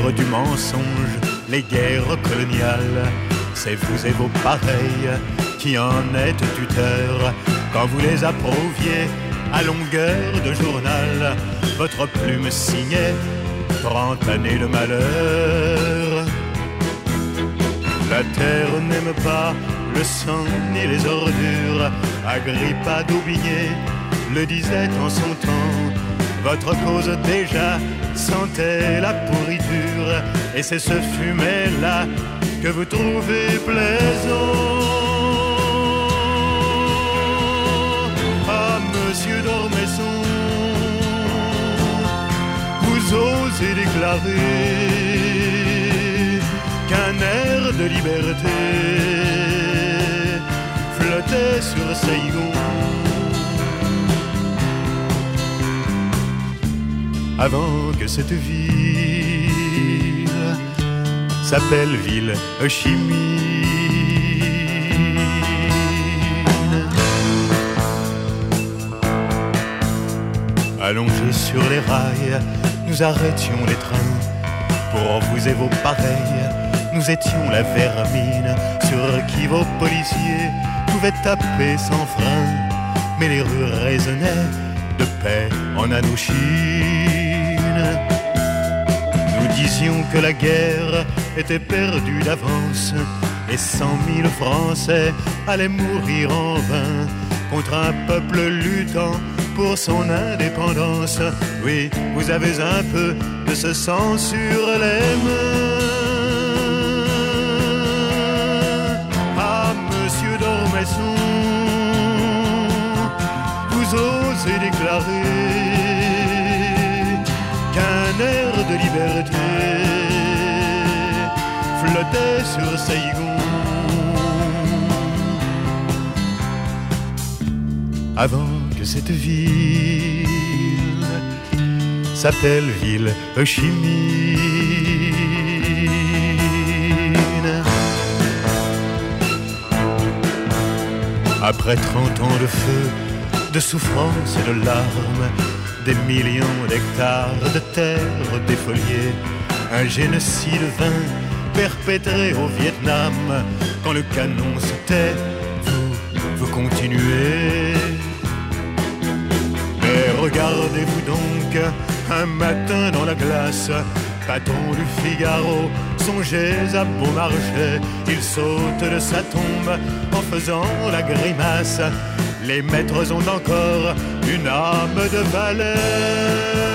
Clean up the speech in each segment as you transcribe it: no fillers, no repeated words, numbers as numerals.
l'ère du mensonge, les guerres coloniales. C'est vous et vos pareils qui en êtes tuteurs. Quand vous les approuviez à longueur de journal, votre plume signait 30 années de malheur. La terre n'aime pas le sang ni les ordures. Agrippa d'Aubigné le disait en son temps. Votre cause déjà sentait la pourriture, et c'est ce fumet-là que vous trouvez plaisant. Ah, monsieur d'Ormesson, vous osez déclarer qu'un air de liberté flottait sur Saigon. Avant que cette ville s'appelle ville Ho Chi Minh. Allongés sur les rails, nous arrêtions les trains. Pour vous et vos pareils, nous étions la vermine sur qui vos policiers pouvaient taper sans frein. Mais les rues résonnaient de paix en Indochine. Nous disions que la guerre était perdue d'avance, et 100 000 Français allaient mourir en vain contre un peuple luttant pour son indépendance. Oui, vous avez un peu de ce sang sur les mains. Ah, monsieur d'Ormesson, vous osez déclarer qu'un air de liberté flottait sur Saigon. Avant que cette ville s'appelle ville Ho Chi Minh. Après 30 ans de feu, de souffrance et de larmes, des millions d'hectares de terre défoliées, un génocide vint perpétré au Vietnam. Quand le canon se tait, vous continuez. Mais regardez-vous donc un matin dans la glace, patron du Figaro, songez à Beaumarchais. Il saute de sa tombe en faisant la grimace. Les maîtres ont encore une âme de valet.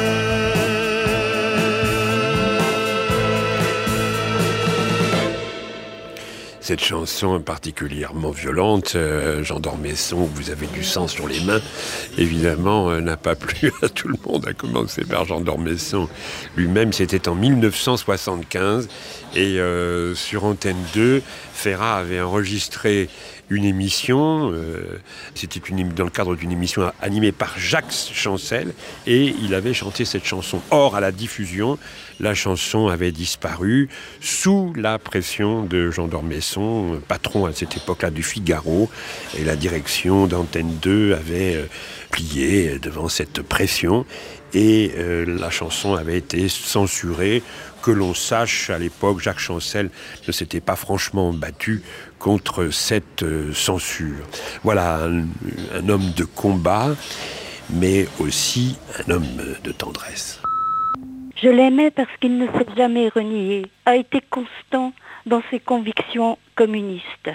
Cette chanson particulièrement violente, Jean d'Ormesson, vous avez du sang sur les mains, évidemment, n'a pas plu à tout le monde, à commencer par Jean d'Ormesson lui-même. C'était en 1975, et sur Antenne 2, Ferrat avait enregistré une émission, c'était dans le cadre d'une émission animée par Jacques Chancel, et il avait chanté cette chanson. Or, à la diffusion, la chanson avait disparu sous la pression de Jean d'Ormesson, patron à cette époque-là du Figaro, et la direction d'Antenne 2 avait plié devant cette pression, et la chanson avait été censurée. Que l'on sache, à l'époque, Jacques Chancel ne s'était pas franchement battu contre cette censure. Voilà, un homme de combat, mais aussi un homme de tendresse. Je l'aimais parce qu'il ne s'est jamais renié, a été constant dans ses convictions communistes.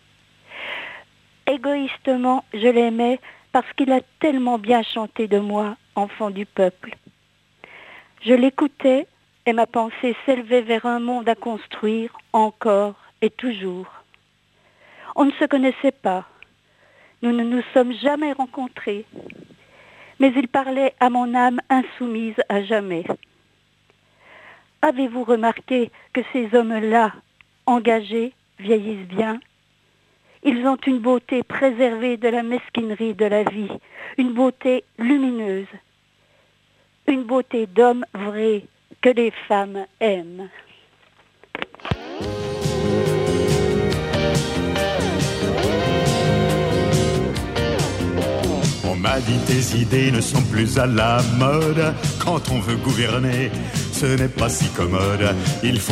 Égoïstement, je l'aimais parce qu'il a tellement bien chanté de moi, enfant du peuple. Je l'écoutais et ma pensée s'élevait vers un monde à construire, encore et toujours. On ne se connaissait pas. Nous ne nous sommes jamais rencontrés. Mais il parlait à mon âme insoumise à jamais. Avez-vous remarqué que ces hommes-là, engagés, vieillissent bien ? Ils ont une beauté préservée de la mesquinerie de la vie, une beauté lumineuse, une beauté d'homme vrai, que les femmes aiment. On m'a dit tes idées ne sont plus à la mode. Quand on veut gouverner, ce ce n'est pas si commode. Il faut